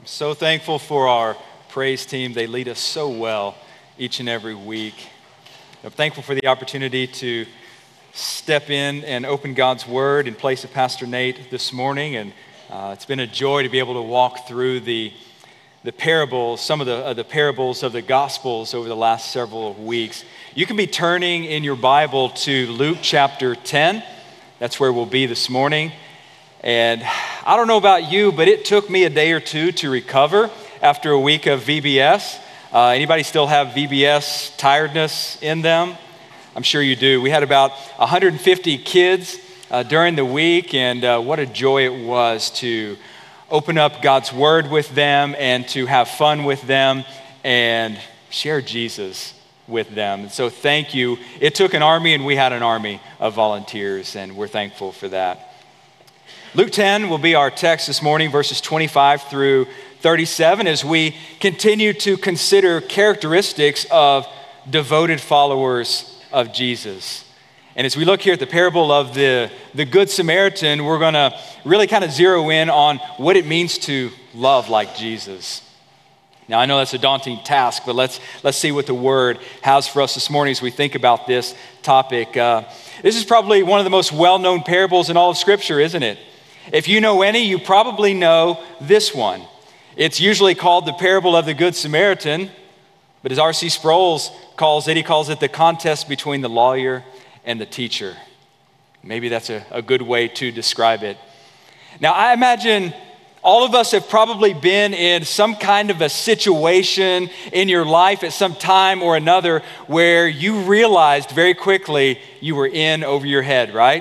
So thankful for our praise team. They lead us so well each and every week. I'm thankful for the opportunity to step in and open God's Word in place of Pastor Nate this morning. And it's been a joy to be able to walk through the parables, some of the parables of the Gospels over the last several weeks. You can be turning in your Bible to Luke chapter 10. That's where we'll be this morning. And I don't know about you, but it took me a day or two to recover after a week of VBS. Anybody still have VBS tiredness in them? I'm sure you do. We had about 150 kids during the week, and what a joy it was to open up God's Word with them and to have fun with them and share Jesus with them. And so thank you. It took an army, and we had an army of volunteers, and we're thankful for that. Luke 10 will be our text this morning, verses 25 through 37, as we continue to consider characteristics of devoted followers of Jesus. And as we look here at the parable of the Good Samaritan, we're going to really kind of zero in on what it means to love like Jesus. Now, I know that's a daunting task, but let's see what the Word has for us this morning as we think about this topic. This is probably one of the most well-known parables in all of Scripture, isn't it? If you know any, you probably know this one. It's usually called the parable of the Good Samaritan, but as R.C. Sproul calls it, he calls it the contest between the lawyer and the teacher. Maybe that's a good way to describe it. Now, I imagine all of us have probably been in some kind of a situation in your life at some time or another where you realized very quickly you were in over your head, right?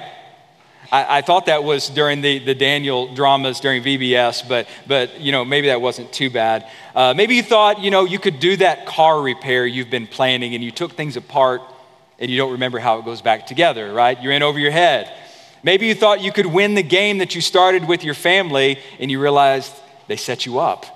I thought that was during the Daniel dramas during VBS, but maybe that wasn't too bad. Maybe you thought, you could do that car repair you've been planning, and you took things apart and you don't remember how it goes back together, right? You're in over your head. Maybe you thought you could win the game that you started with your family, and you realized they set you up.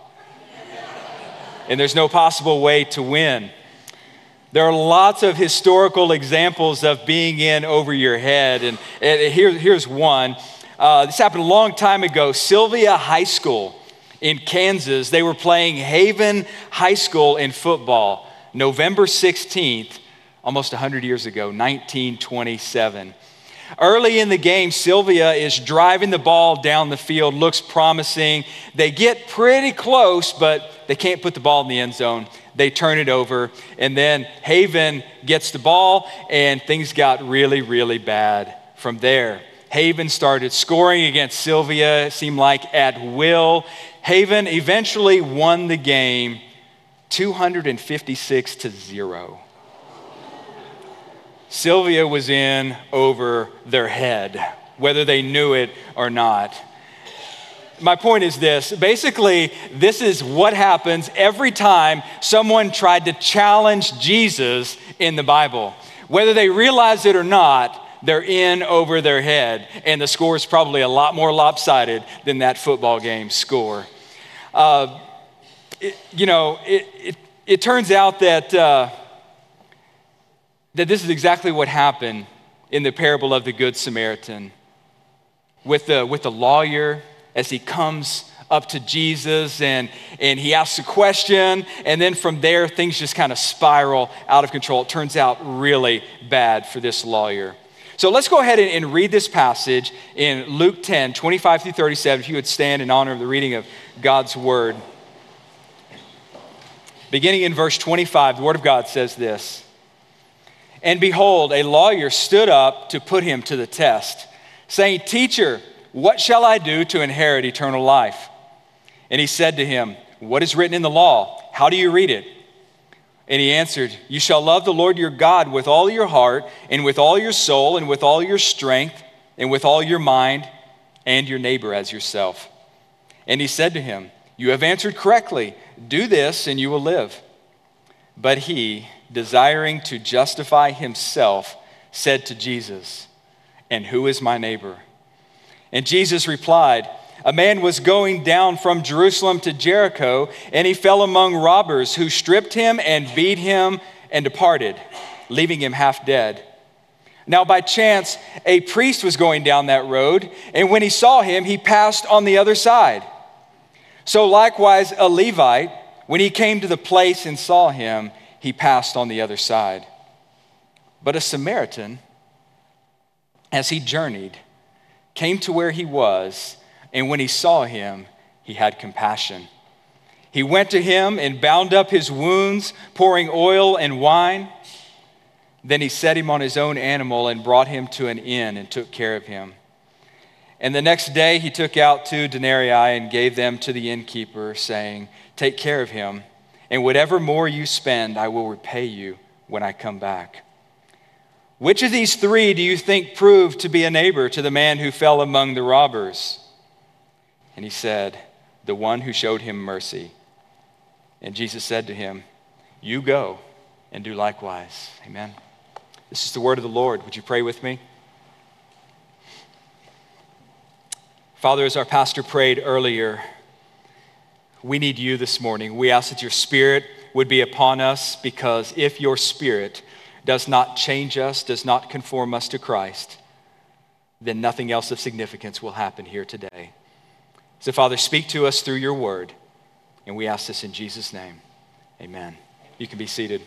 And there's no possible way to win. There are lots of historical examples of being in over your head, and here's one. This happened a long time ago. Sylvia High School in Kansas, they were playing Haven High School in football, November 16th, almost 100 years ago, 1927. Early in the game, Sylvia is driving the ball down the field, looks promising. They get pretty close, but they can't put the ball in the end zone. They turn it over, and then Haven gets the ball, and things got really, really bad from there. Haven started scoring against Sylvia, it seemed like at will. Haven eventually won the game 256-0. Sylvia was in over their head, whether they knew it or not. My point is this. Basically, this is what happens every time someone tried to challenge Jesus in the Bible. Whether they realize it or not, they're in over their head. And the score is probably a lot more lopsided than that football game score. It turns out that this is exactly what happened in the parable of the Good Samaritan. With the lawyer, as he comes up to Jesus and he asks a question, and then from there, things just kind of spiral out of control. It turns out really bad for this lawyer. So let's go ahead and read this passage in Luke 10, 25 through 37, if you would stand in honor of the reading of God's Word. Beginning in verse 25, the Word of God says this: "And behold, a lawyer stood up to put him to the test, saying, 'Teacher, what shall I do to inherit eternal life?' And he said to him, 'What is written in the law? How do you read it?' And he answered, 'You shall love the Lord your God with all your heart, and with all your soul, and with all your strength, and with all your mind, and your neighbor as yourself.' And he said to him, 'You have answered correctly. Do this, and you will live.' But he, desiring to justify himself, said to Jesus, 'And who is my neighbor?' And Jesus replied, 'A man was going down from Jerusalem to Jericho, and he fell among robbers who stripped him and beat him and departed, leaving him half dead. Now by chance, a priest was going down that road, and when he saw him, he passed on the other side. So likewise, a Levite, when he came to the place and saw him, he passed on the other side. But a Samaritan, as he journeyed, came to where he was, and when he saw him, he had compassion. He went to him and bound up his wounds, pouring oil and wine. Then he set him on his own animal and brought him to an inn and took care of him. And the next day he took out 2 denarii and gave them to the innkeeper, saying, "Take care of him, and whatever more you spend, I will repay you when I come back." Which of these 3 do you think proved to be a neighbor to the man who fell among the robbers? And he said, "The one who showed him mercy." And Jesus said to him, "You go and do likewise." Amen. This is the word of the Lord. Would you pray with me? Father, as our pastor prayed earlier, we need you this morning. We ask that your Spirit would be upon us, because if your Spirit does not change us, does not conform us to Christ, then nothing else of significance will happen here today. So, Father, speak to us through your word, and we ask this in Jesus' name. Amen. You can be seated.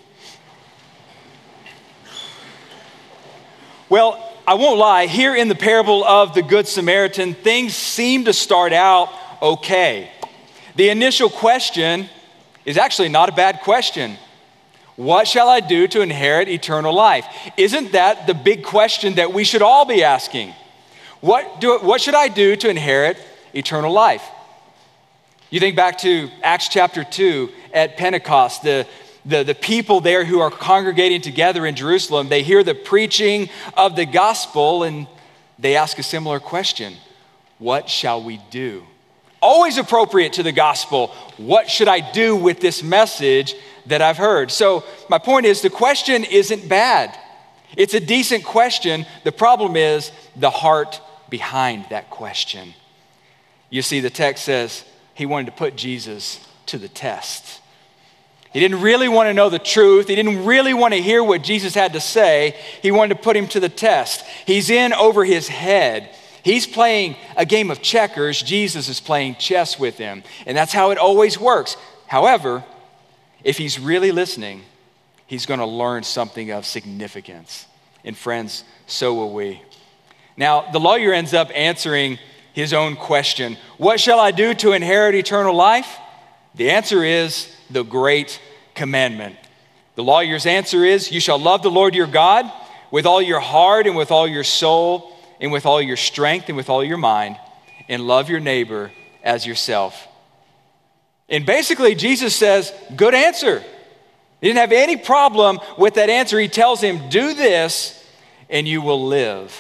Well, I won't lie, here in the parable of the Good Samaritan, things seem to start out okay. The initial question is actually not a bad question. What shall I do to inherit eternal life? Isn't that the big question that we should all be asking? What should I do to inherit eternal life? You think back to Acts chapter 2 at Pentecost, the people there who are congregating together in Jerusalem, they hear the preaching of the gospel and they ask a similar question. What shall we do? Always appropriate to the gospel. What should I do with this message that I've heard? So my point is, the question isn't bad. It's a decent question. The problem is the heart behind that question. You see, the text says he wanted to put Jesus to the test. He didn't really want to know the truth. He didn't really want to hear what Jesus had to say. He wanted to put him to the test. He's in over his head. He's playing a game of checkers. Jesus is playing chess with him. And that's how it always works. However, if he's really listening, he's going to learn something of significance. And friends, so will we. Now, the lawyer ends up answering his own question. What shall I do to inherit eternal life? The answer is the great commandment. The lawyer's answer is, you shall love the Lord your God with all your heart and with all your soul and with all your strength and with all your mind, and love your neighbor as yourself. And basically, Jesus says, good answer. He didn't have any problem with that answer. He tells him, do this and you will live.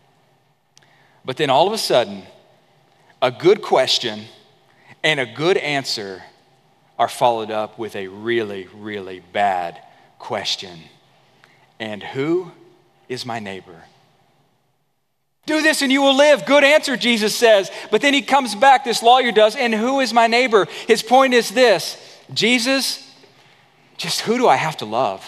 But then all of a sudden, a good question and a good answer are followed up with a really, really bad question. And who is my neighbor? Do this and you will live. Good answer, Jesus says. But then he comes back, this lawyer does, and who is my neighbor? His point is this: Jesus, just who do I have to love?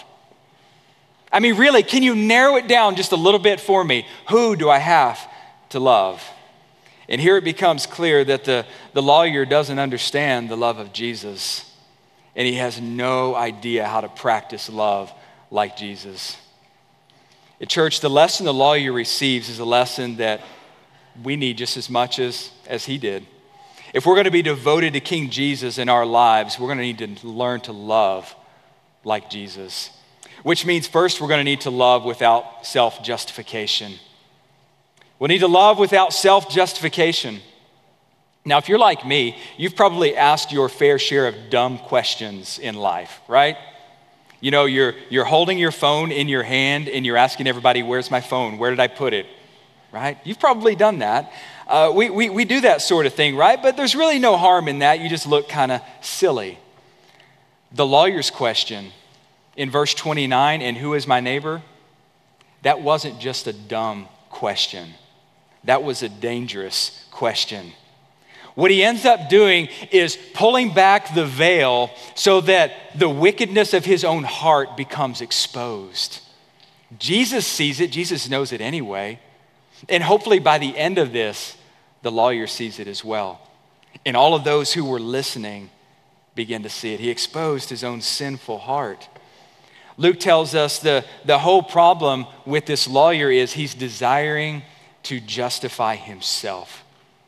I mean, really, can you narrow it down just a little bit for me? Who do I have to love? And here it becomes clear that the lawyer doesn't understand the love of Jesus, and he has no idea how to practice love like Jesus. At church, the lesson the lawyer receives is a lesson that we need just as much as he did. If we're going to be devoted to King Jesus in our lives, we're going to need to learn to love like Jesus, which means first we're going to need to love without self-justification. We'll need to love without self-justification. Now, if you're like me, you've probably asked your fair share of dumb questions in life, right? You know, you're holding your phone in your hand and you're asking everybody, where's my phone? Where did I put it? Right? You've probably done that. We do that sort of thing, right? But there's really no harm in that. You just look kind of silly. The lawyer's question in verse 29, and who is my neighbor? That wasn't just a dumb question. That was a dangerous question. What he ends up doing is pulling back the veil so that the wickedness of his own heart becomes exposed. Jesus sees it. Jesus knows it anyway. And hopefully by the end of this, the lawyer sees it as well. And all of those who were listening began to see it. He exposed his own sinful heart. Luke tells us the whole problem with this lawyer is he's desiring to justify himself.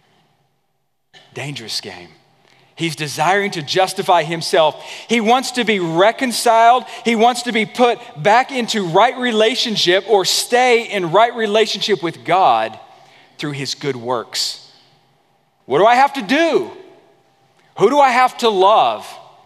Dangerous game. He's desiring to justify himself. He wants to be reconciled. He wants to be put back into right relationship or stay in right relationship with God through his good works. What do I have to do? Who do I have to love?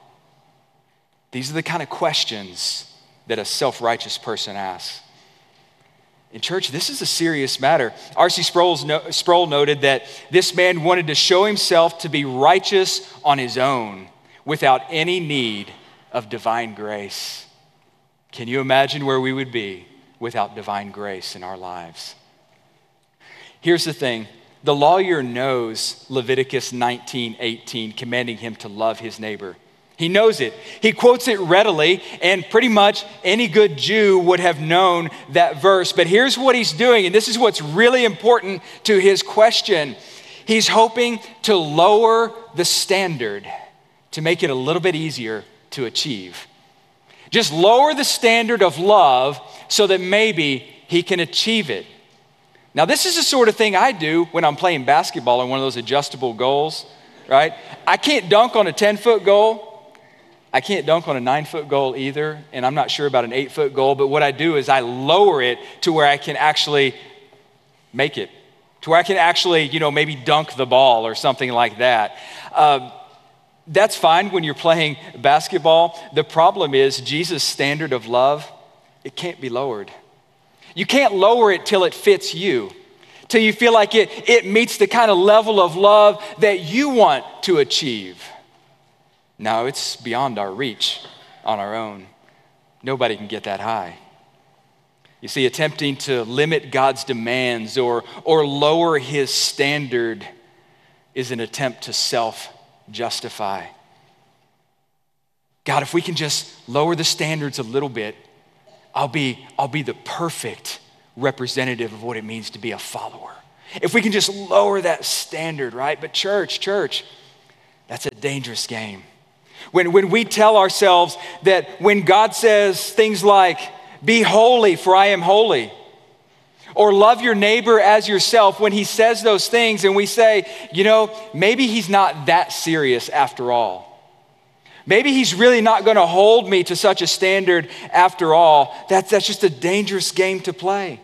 These are the kind of questions that a self-righteous person asks. In church, this is a serious matter. R.C. Sproul noted that this man wanted to show himself to be righteous on his own without any need of divine grace. Can you imagine where we would be without divine grace in our lives? Here's the thing. The lawyer knows Leviticus 19:18, commanding him to love his neighbor. He knows it. He quotes it readily, and pretty much any good Jew would have known that verse. But here's what he's doing, and this is what's really important to his question. He's hoping to lower the standard to make it a little bit easier to achieve. Just lower the standard of love so that maybe he can achieve it. Now, this is the sort of thing I do when I'm playing basketball on one of those adjustable goals, right? I can't dunk on a 10-foot goal. I can't dunk on a 9-foot goal either, and I'm not sure about an 8-foot goal, but what I do is I lower it to where I can actually make it, to where I can actually, maybe dunk the ball or something like that. That's fine when you're playing basketball. The problem is Jesus' standard of love, it can't be lowered. You can't lower it till it fits you, till you feel like it meets the kind of level of love that you want to achieve. No, it's beyond our reach on our own. Nobody can get that high. You see, attempting to limit God's demands or lower his standard is an attempt to self-justify. God, if we can just lower the standards a little bit, I'll be the perfect representative of what it means to be a follower. If we can just lower that standard, right? But church, that's a dangerous game. When we tell ourselves that when God says things like, be holy for I am holy, or love your neighbor as yourself, when he says those things and we say, maybe he's not that serious after all. Maybe he's really not going to hold me to such a standard after all. That's just a dangerous game to play.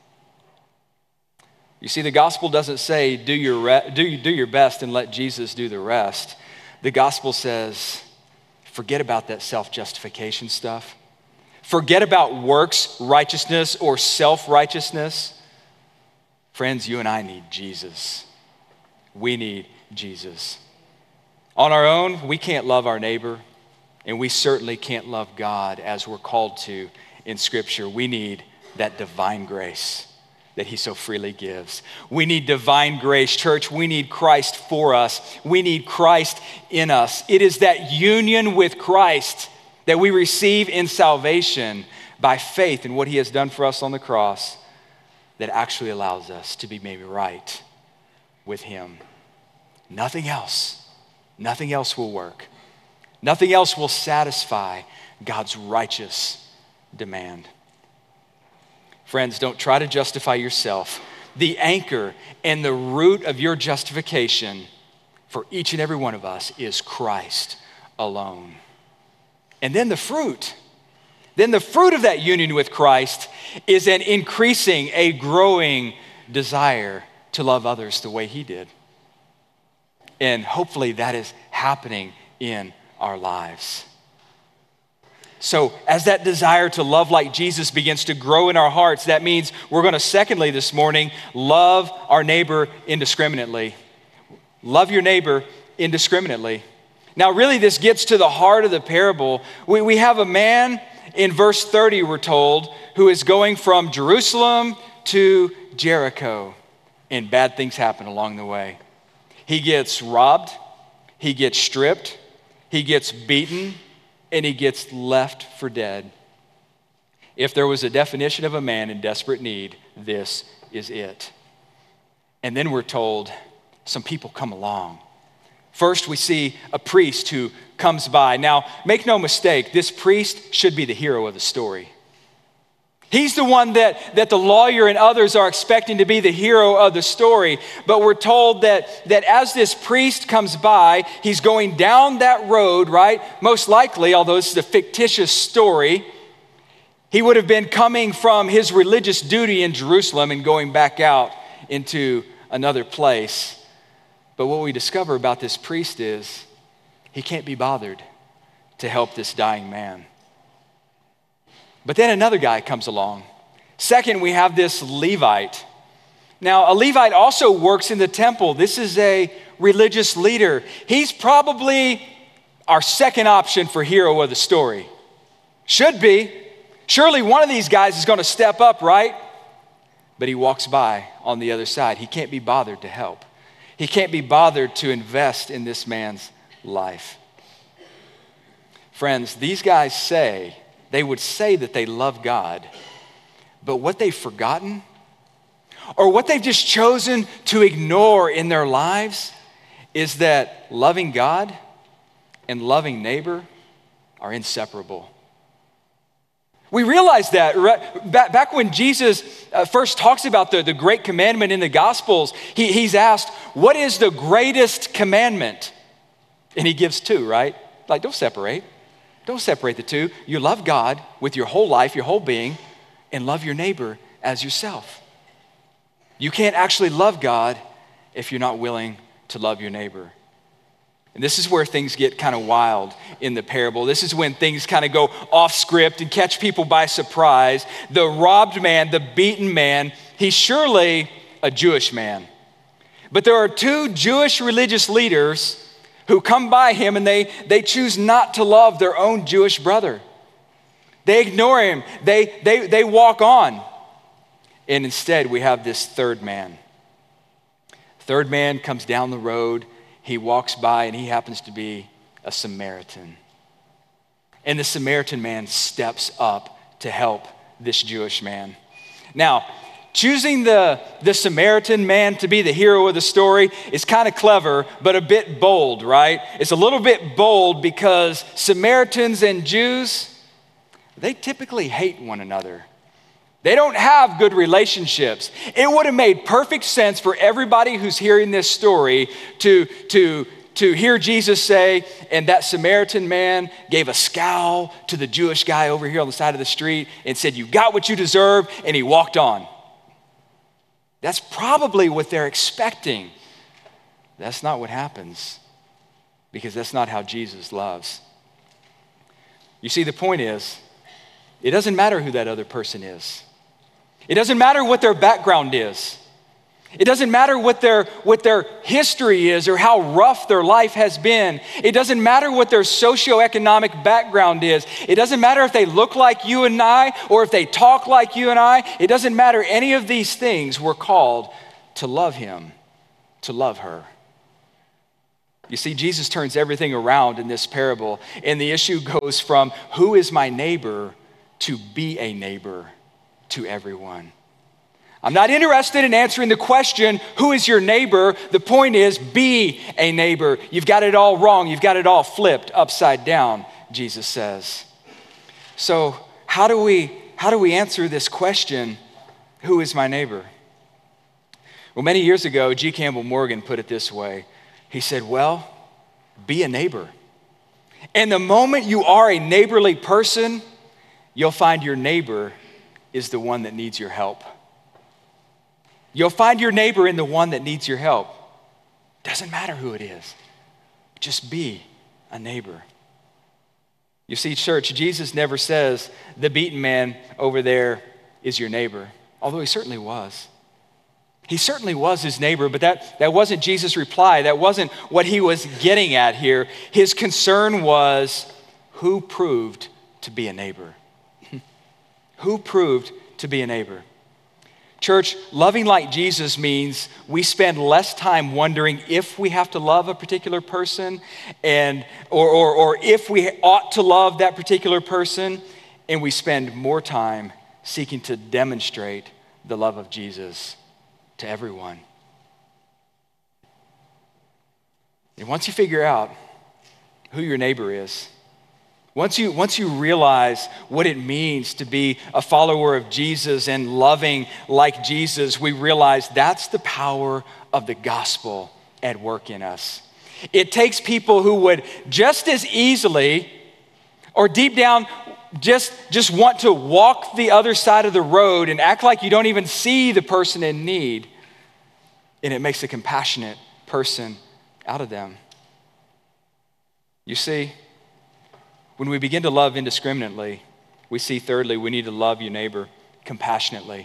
You see, the gospel doesn't say do your best and let Jesus do the rest. The gospel says, forget about that self-justification stuff. Forget about works righteousness or self-righteousness. Friends, you and I need Jesus. We need Jesus. On our own, we can't love our neighbor, and we certainly can't love God as we're called to in Scripture. We need that divine grace that he so freely gives. We need divine grace. Church, we need Christ for us. We need Christ in us. It is that union with Christ that we receive in salvation by faith in what he has done for us on the cross that actually allows us to be made right with him. Nothing else will work. Nothing else will satisfy God's righteous demand. Friends, don't try to justify yourself. The anchor and the root of your justification for each and every one of us is Christ alone. And then the fruit of that union with Christ is an increasing, a growing desire to love others the way he did. And hopefully that is happening in our lives. So as that desire to love like Jesus begins to grow in our hearts, that means we're going to, secondly this morning, love our neighbor indiscriminately. Love your neighbor indiscriminately. Now really this gets to the heart of the parable. We have a man in verse 30, we're told, who is going from Jerusalem to Jericho, and bad things happen along the way. He gets robbed, he gets stripped, he gets beaten, and he gets left for dead. If there was a definition of a man in desperate need, this is it. And then we're told some people come along First, we see a priest who comes by. Now, make no mistake, this priest should be the hero of the story. He's the one that the lawyer and others are expecting to be the hero of the story. But we're told that as this priest comes by, he's going down that road, right? Most likely, although this is a fictitious story, he would have been coming from his religious duty in Jerusalem and going back out into another place. But what we discover about this priest is he can't be bothered to help this dying man. But then another guy comes along. Second, we have this Levite. Now, a Levite also works in the temple. This is a religious leader. He's probably our second option for hero of the story. Should be. Surely one of these guys is going to step up, right? But he walks by on the other side. He can't be bothered to help. He can't be bothered to invest in this man's life. Friends, these guys they would say that they love God, but what they've forgotten, or what they've just chosen to ignore in their lives, is that loving God and loving neighbor are inseparable. We realize that back when Jesus first talks about the great commandment in the Gospels, he's asked, what is the greatest commandment? And he gives two, right? Like, don't separate. Don't separate the two. You love God with your whole life, your whole being, and love your neighbor as yourself. You can't actually love God if you're not willing to love your neighbor. And this is where things get kind of wild in the parable. This is when things kind of go off script and catch people by surprise. The robbed man, the beaten man, he's surely a Jewish man. But there are two Jewish religious leaders who come by him and they choose not to love their own Jewish brother. They ignore him. They walk on. And instead we have this third man. Third man comes down the road. He walks by and he happens to be a Samaritan. And the Samaritan man steps up to help this Jewish man. Now, choosing the Samaritan man to be the hero of the story is kind of clever, but a bit bold, right? It's a little bit bold because Samaritans and Jews, they typically hate one another. They don't have good relationships. It would have made perfect sense for everybody who's hearing this story to hear Jesus say, and that Samaritan man gave a scowl to the Jewish guy over here on the side of the street and said, you got what you deserve, and he walked on. That's probably what they're expecting. That's not what happens, because that's not how Jesus loves. You see, the point is, it doesn't matter who that other person is. It doesn't matter what their background is. It doesn't matter what their history is or how rough their life has been. It doesn't matter what their socioeconomic background is. It doesn't matter if they look like you and I or if they talk like you and I. It doesn't matter any of these things. We're called to love him, to love her. You see, Jesus turns everything around in this parable, and the issue goes from who is my neighbor to be a neighbor to everyone. I'm not interested in answering the question, who is your neighbor? The point is, be a neighbor. You've got it all wrong. You've got it all flipped upside down, Jesus says. So how do we answer this question, who is my neighbor? Well, many years ago, G. Campbell Morgan put it this way. He said, well, be a neighbor. And the moment you are a neighborly person, you'll find your neighbor is the one that needs your help. You'll find your neighbor in the one that needs your help. Doesn't matter who it is. Just be a neighbor. You see, church, Jesus never says the beaten man over there is your neighbor, although he certainly was. He certainly was his neighbor, but that wasn't Jesus' reply. That wasn't what he was getting at here. His concern was who proved to be a neighbor. Who proved to be a neighbor? Church, loving like Jesus means we spend less time wondering if we have to love a particular person or if we ought to love that particular person, and we spend more time seeking to demonstrate the love of Jesus to everyone. And once you figure out who your neighbor is, once you realize what it means to be a follower of Jesus and loving like Jesus, we realize that's the power of the gospel at work in us. It takes people who would just as easily or deep down just want to walk the other side of the road and act like you don't even see the person in need, and it makes a compassionate person out of them. You see, when we begin to love indiscriminately, we see thirdly, we need to love your neighbor compassionately.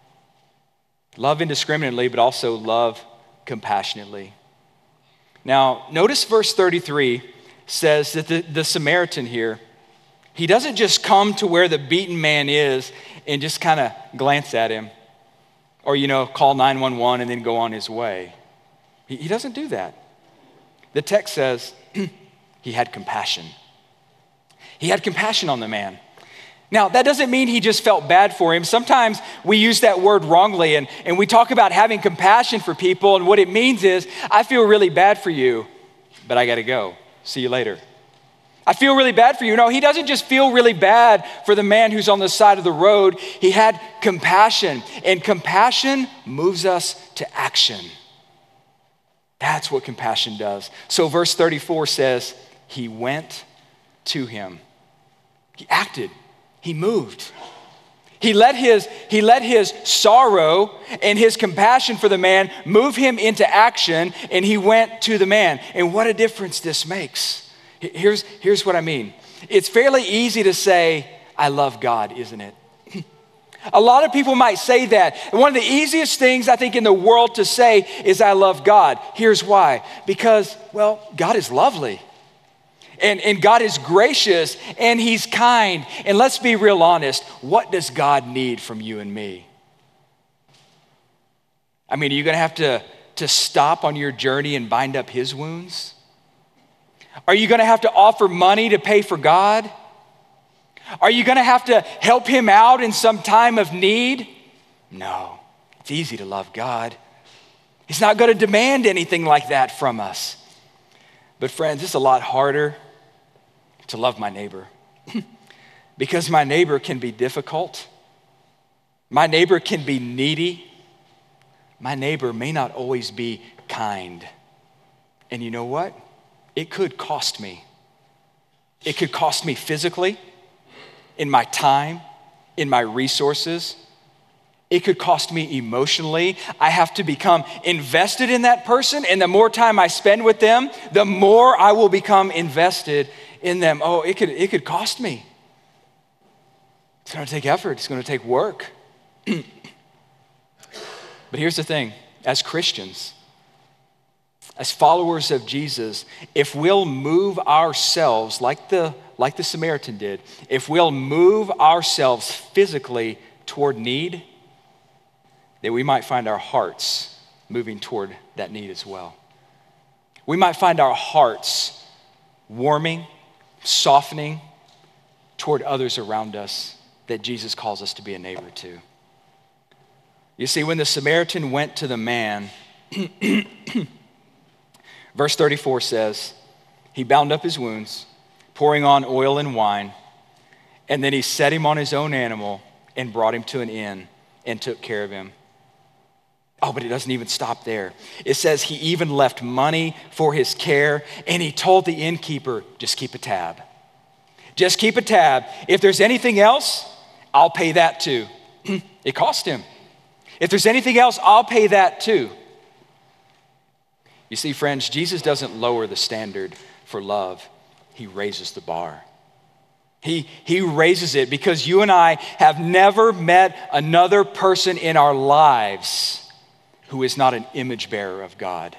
Love indiscriminately, but also love compassionately. Now, notice verse 33 says that the Samaritan here, he doesn't just come to where the beaten man is and just kind of glance at him or, call 911 and then go on his way. He doesn't do that. The text says he had compassion. He had compassion on the man. Now, that doesn't mean he just felt bad for him. Sometimes we use that word wrongly and we talk about having compassion for people, and what it means is, I feel really bad for you, but I gotta go. See you later. I feel really bad for you. No, he doesn't just feel really bad for the man who's on the side of the road. He had compassion, and compassion moves us to action. That's what compassion does. So verse 34 says, he went to him. He acted. He moved. He let his sorrow and his compassion for the man move him into action, and he went to the man. And what a difference this makes. Here's what I mean. It's fairly easy to say, I love God, isn't it? A lot of people might say that. And one of the easiest things I think in the world to say is I love God. Here's why. Because, God is lovely. And God is gracious, and he's kind. And let's be real honest, what does God need from you and me? I mean, are you gonna have to stop on your journey and bind up his wounds? Are you gonna have to offer money to pay for God? Are you gonna have to help him out in some time of need? No, it's easy to love God. He's not gonna demand anything like that from us. But friends, it's a lot harder to love my neighbor because my neighbor can be difficult. My neighbor can be needy. My neighbor may not always be kind. And you know what? It could cost me. It could cost me physically, in my time, in my resources. It could cost me emotionally. I have to become invested in that person, and the more time I spend with them, the more I will become invested in them. Oh, it could cost me. It's gonna take effort, it's gonna take work. But here's the thing, as Christians, as followers of Jesus, if we'll move ourselves like the Samaritan did, if we'll move ourselves physically toward need, then we might find our hearts moving toward that need as well. We might find our hearts warming, softening toward others around us that Jesus calls us to be a neighbor to. You see, when the Samaritan went to the man, verse 34 says, he bound up his wounds, pouring on oil and wine, and then he set him on his own animal and brought him to an inn and took care of him. Oh, but it doesn't even stop there. It says he even left money for his care, and he told the innkeeper, just keep a tab. Just keep a tab. If there's anything else, I'll pay that too. It cost him. If there's anything else, I'll pay that too. You see, friends, Jesus doesn't lower the standard for love. He raises the bar. He raises it because you and I have never met another person in our lives who is not an image bearer of God.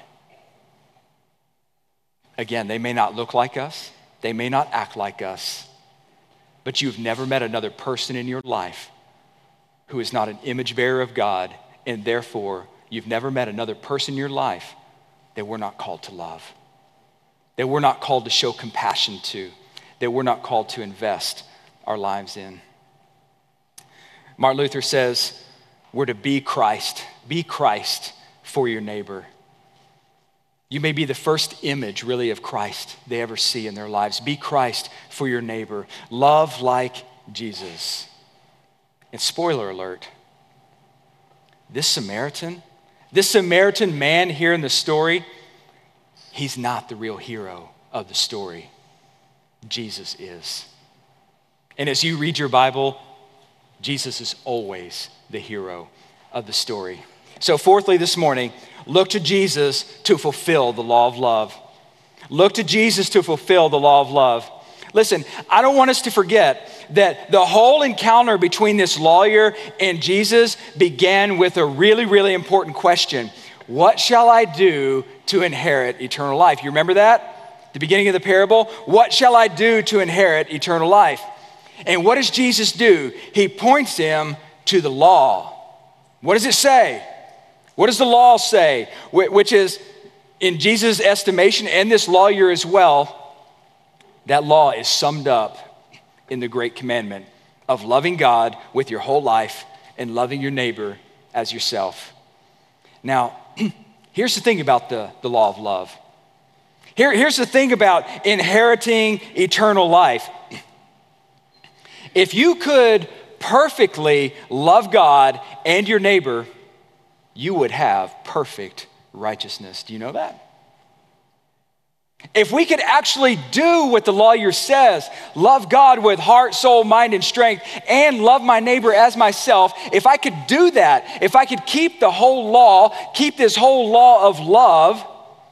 Again, they may not look like us, they may not act like us, but you've never met another person in your life who is not an image bearer of God, and therefore you've never met another person in your life that we're not called to love, that we're not called to show compassion to, that we're not called to invest our lives in. Martin Luther says, we're to be Christ for your neighbor. You may be the first image, really, of Christ they ever see in their lives. Be Christ for your neighbor. Love like Jesus. And spoiler alert, this Samaritan man here in the story, he's not the real hero of the story. Jesus is. And as you read your Bible, Jesus is always the hero of the story. So fourthly this morning, look to Jesus to fulfill the law of love. Look to Jesus to fulfill the law of love. Listen, I don't want us to forget that the whole encounter between this lawyer and Jesus began with a really, really important question. What shall I do to inherit eternal life? You remember that? The beginning of the parable? What shall I do to inherit eternal life? And what does Jesus do? He points him to the law. What does it say? What does the law say? Which is, in Jesus' estimation, and this lawyer as well, that law is summed up in the great commandment of loving God with your whole life and loving your neighbor as yourself. Now, here's the thing about the law of love. Here's the thing about inheriting eternal life. If you could perfectly love God and your neighbor, you would have perfect righteousness. Do you know that? If we could actually do what the lawyer says, love God with heart, soul, mind, and strength, and love my neighbor as myself, if I could do that, if I could keep the whole law, keep this whole law of love,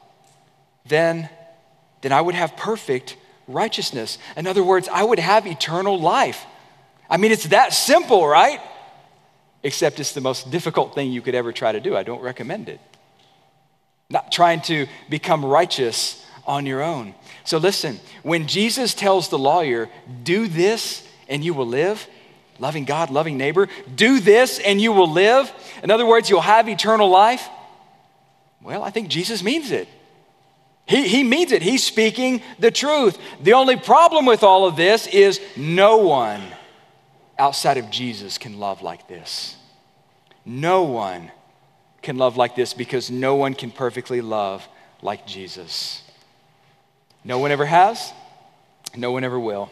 then I would have perfect righteousness. In other words, I would have eternal life. I mean, it's that simple, right? Except it's the most difficult thing you could ever try to do. I don't recommend it. Not trying to become righteous on your own. So listen, when Jesus tells the lawyer, do this and you will live, loving God, loving neighbor, do this and you will live. In other words, you'll have eternal life. Well, I think Jesus means it. He means it. He's speaking the truth. The only problem with all of this is no one outside of Jesus can love like this. No one can love like this because no one can perfectly love like Jesus. No one ever has, no one ever will.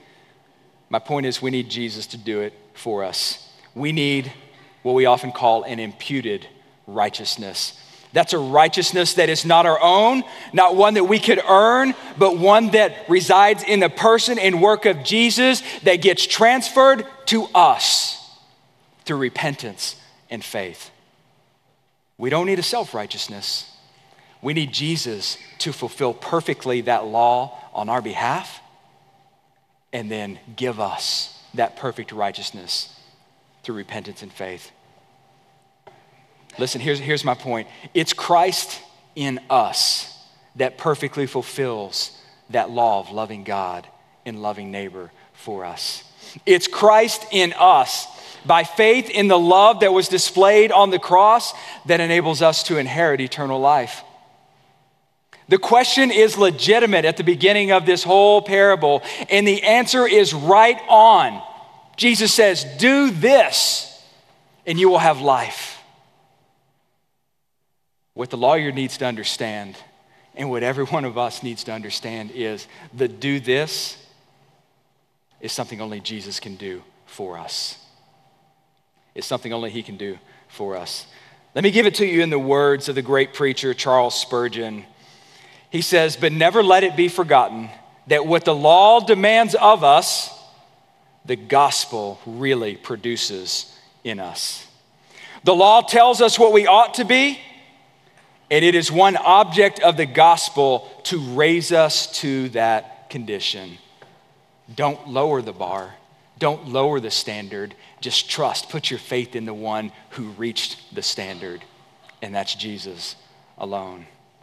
My point is we need Jesus to do it for us. We need what we often call an imputed righteousness. That's a righteousness that is not our own, not one that we could earn, but one that resides in the person and work of Jesus that gets transferred to us through repentance and faith. We don't need a self-righteousness. We need Jesus to fulfill perfectly that law on our behalf and then give us that perfect righteousness through repentance and faith. Listen, here's my point. It's Christ in us that perfectly fulfills that law of loving God and loving neighbor for us. It's Christ in us by faith in the love that was displayed on the cross that enables us to inherit eternal life. The question is legitimate at the beginning of this whole parable, and the answer is right on. Jesus says, do this, and you will have life. What the lawyer needs to understand, and what every one of us needs to understand, is the do this is something only Jesus can do for us. It's something only he can do for us. Let me give it to you in the words of the great preacher Charles Spurgeon. He says, but never let it be forgotten that what the law demands of us, the gospel really produces in us. The law tells us what we ought to be, and it is one object of the gospel to raise us to that condition. Don't lower the bar. Don't lower the standard. Just trust. Put your faith in the one who reached the standard, and that's Jesus alone.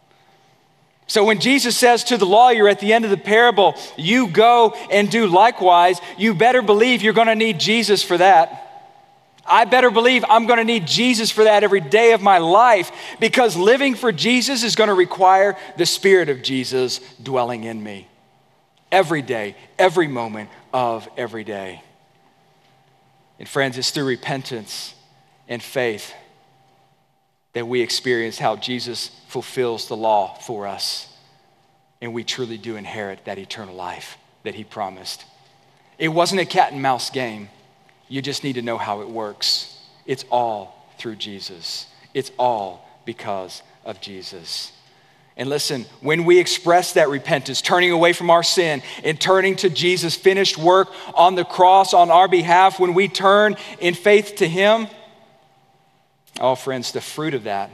So when Jesus says to the lawyer at the end of the parable, you go and do likewise, you better believe you're going to need Jesus for that. I better believe I'm going to need Jesus for that every day of my life, because living for Jesus is going to require the Spirit of Jesus dwelling in me every day, every moment of every day. And friends, it's through repentance and faith that we experience how Jesus fulfills the law for us, and we truly do inherit that eternal life that he promised. It wasn't a cat and mouse game. You just need to know how it works. It's all through Jesus. It's all because of Jesus. And listen, when we express that repentance, turning away from our sin and turning to Jesus' finished work on the cross on our behalf, when we turn in faith to him, oh friends, the fruit of that,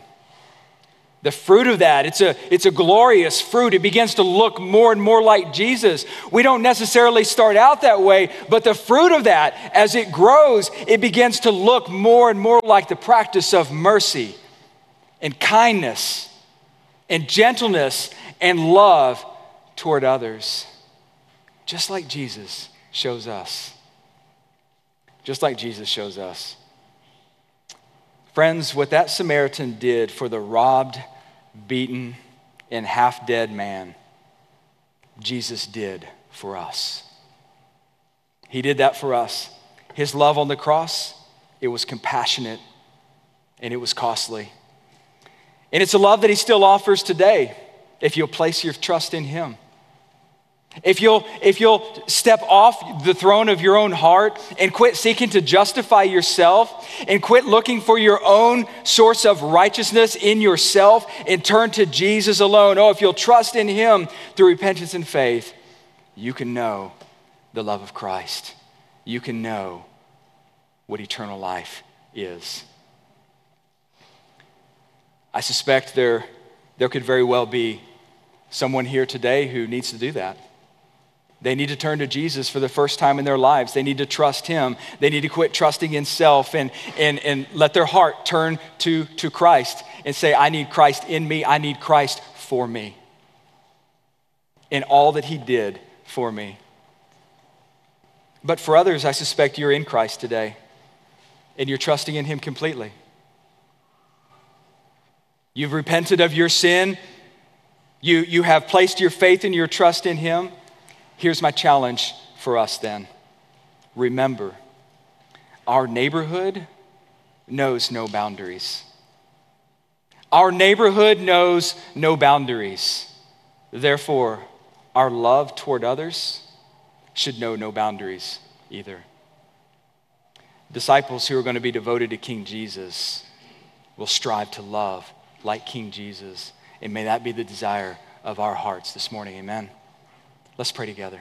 it's a glorious fruit. It begins to look more and more like Jesus. We don't necessarily start out that way, but the fruit of that, as it grows, it begins to look more and more like the practice of mercy and kindness and gentleness and love toward others. Just like Jesus shows us. Just like Jesus shows us. Friends, what that Samaritan did for the robbed, beaten, and half-dead man, Jesus did for us. He did that for us. His love on the cross, it was compassionate and it was costly. And it's a love that he still offers today if you'll place your trust in him. If you'll step off the throne of your own heart and quit seeking to justify yourself and quit looking for your own source of righteousness in yourself and turn to Jesus alone. Oh, if you'll trust in him through repentance and faith, you can know the love of Christ. You can know what eternal life is. I suspect there could very well be someone here today who needs to do that. They need to turn to Jesus for the first time in their lives. They need to trust him. They need to quit trusting in self and let their heart turn to Christ and say, I need Christ in me. I need Christ for me. In all that he did for me. But for others, I suspect you're in Christ today and you're trusting in him completely. You've repented of your sin. You have placed your faith and your trust in him. Here's my challenge for us then. Remember, our neighborhood knows no boundaries. Our neighborhood knows no boundaries. Therefore, our love toward others should know no boundaries either. Disciples who are going to be devoted to King Jesus will strive to love like King Jesus. And may that be the desire of our hearts this morning. Amen. Let's pray together.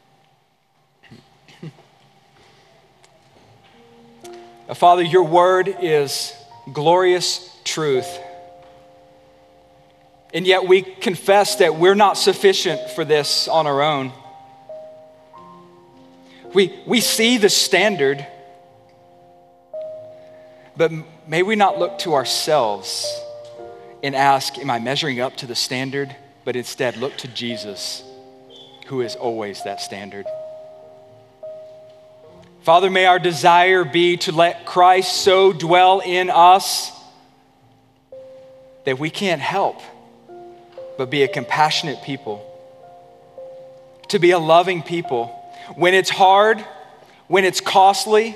Father, your word is glorious truth. And yet we confess that we're not sufficient for this on our own. We see the standard, but may we not look to ourselves and ask, am I measuring up to the standard? But instead look to Jesus, who is always that standard. Father, may our desire be to let Christ so dwell in us that we can't help but be a compassionate people, to be a loving people. When it's hard, when it's costly,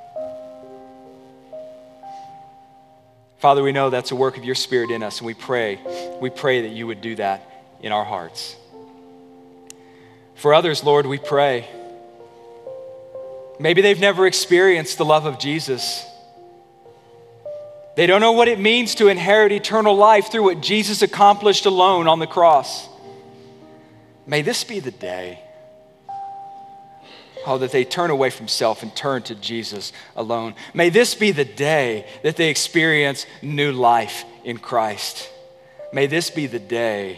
Father, we know that's a work of your Spirit in us, and we pray that you would do that in our hearts. For others, Lord, we pray. Maybe they've never experienced the love of Jesus. They don't know what it means to inherit eternal life through what Jesus accomplished alone on the cross. May this be the day, that they turn away from self and turn to Jesus alone. May this be the day that they experience new life in Christ. May this be the day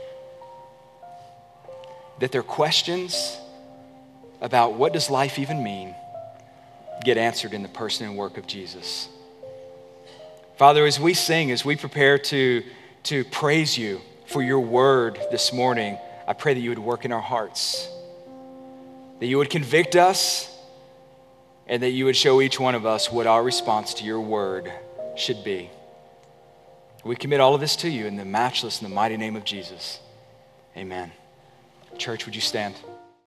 that their questions about what does life even mean get answered in the person and work of Jesus. Father, as we sing, as we prepare to praise you for your word this morning, I pray that you would work in our hearts, that you would convict us, and that you would show each one of us what our response to your word should be. We commit all of this to you in the matchless and the mighty name of Jesus. Amen. Church, would you stand?